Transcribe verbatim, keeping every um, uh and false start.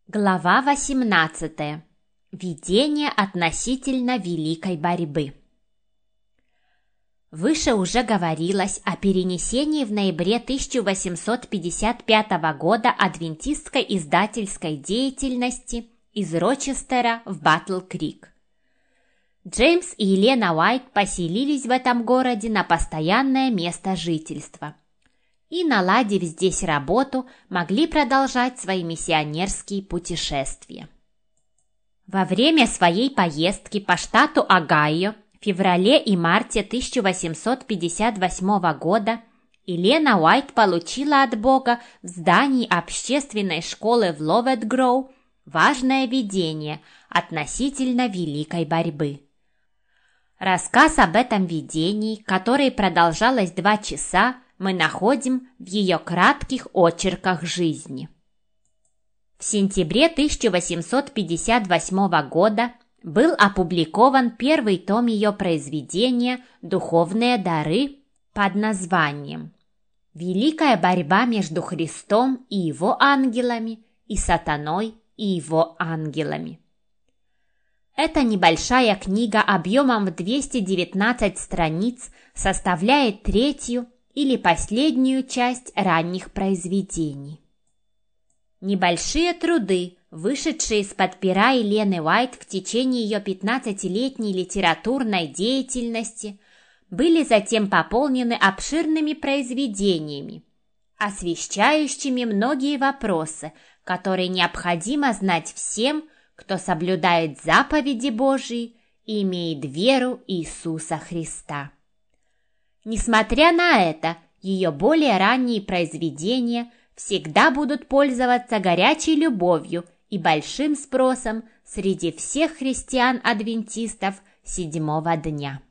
Глава восемнадцатая. Видение относительно великой борьбы. Выше уже говорилось о перенесении в ноябре тысяча восемьсот пятьдесят пятого года адвентистской издательской деятельности из Рочестера в Батл-Крик. Джеймс и Елена Уайт поселились в этом городе на постоянное место жительства и, наладив здесь работу, могли продолжать свои миссионерские путешествия. Во время своей поездки по штату Огайо в феврале и марте тысяча восемьсот пятьдесят восьмого года Елена Уайт получила от Бога в здании общественной школы в Ловет-Гроу важное видение относительно великой борьбы. Рассказ об этом видении, которое продолжалось два часа, мы находим в ее кратких очерках жизни. В сентябре тысяча восемьсот пятьдесят восьмого года был опубликован первый том ее произведения «Духовные дары» под названием «Великая борьба между Христом и его ангелами и сатаной и его ангелами». Эта небольшая книга объемом в двести девятнадцать страниц составляет третью или последнюю часть ранних произведений. Небольшие труды, вышедшие из-под пера Елены Уайт в течение ее пятнадцатилетней литературной деятельности, были затем пополнены обширными произведениями, освещающими многие вопросы, которые необходимо знать всем, кто соблюдает заповеди Божии и имеет веру Иисуса Христа. Несмотря на это, ее более ранние произведения всегда будут пользоваться горячей любовью и большим спросом среди всех христиан-адвентистов седьмого дня.